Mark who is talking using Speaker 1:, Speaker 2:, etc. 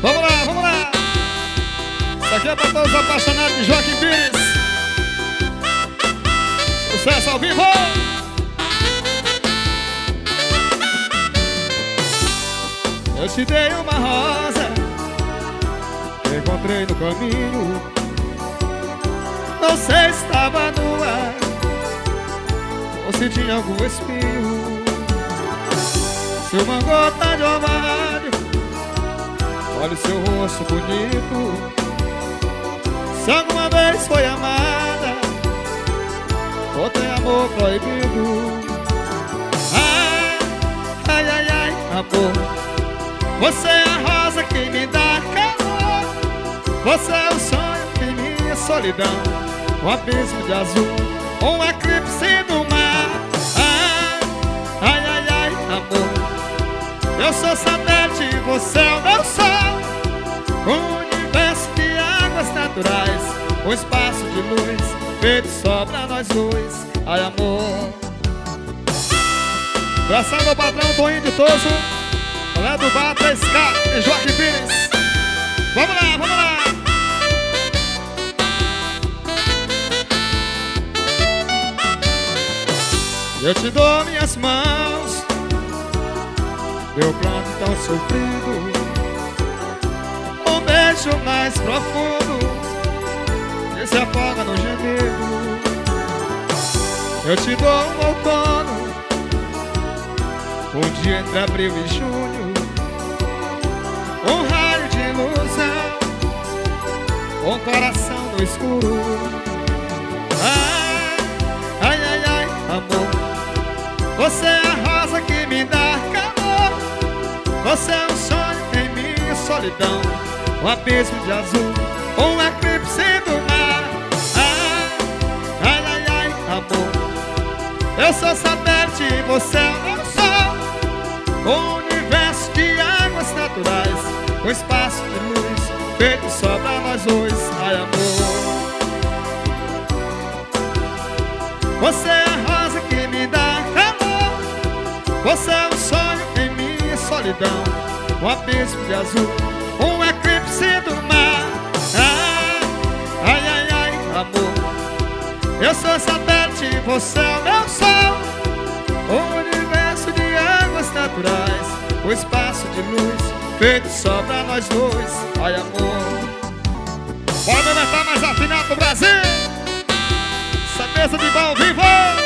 Speaker 1: Vamos lá, vamos lá. Isso aqui é pra todos os apaixonados de Joaquim Pires. Sucesso ao vivo. Eu te dei uma rosa que encontrei no caminho. Não sei se estava nua ou se tinha algum espinho. Se uma gota de orvalho, olha o seu rosto bonito. Se alguma vez foi amada ou tem amor proibido. Ai, ai, ai, ai, amor, você é a rosa que me dá calor. Você é o sonho em minha solidão, um abismo de azul, um eclipse do mar. Ai, ai, ai, ai, amor, eu sou satélite, você é o meu sol. Um universo de águas naturais, um espaço de luz feito só pra nós dois. Ai, amor. Abraçando meu patrão Toninho de Toso, lá do bar 3K, Joaquim Pires. Vamos lá, vamos lá. Eu te dou minhas mãos, meu pranto tão sofrido, um beijo mais profundo que se afoga no gemido. Eu te dou um outono, um dia entre abril e junho, um raio de ilusão, um coração no escuro. Ai, ai, ai, ai, amor, você é a rosa que me dá calor. Você é um sonho em minha solidão, um abismo de azul, um eclipse do mar. Ai, ai, ai, ai, amor, eu sou satélite e você é o meu sol. Um universo de águas naturais, um espaço de luz feito só pra nós dois. Ai, amor, você é a rosa que me dá calor. Você é um sonho em minha solidão, um abismo de azul, um eclipse do mar. Ai, ai, ai, ai, amor, eu sou satélite e você é o meu sol. Um universo de águas naturais, um espaço de luz feito só pra nós dois. Ai, amor. Bora aumentar mais afinado do Brasil. Essa mesa de bom vivo.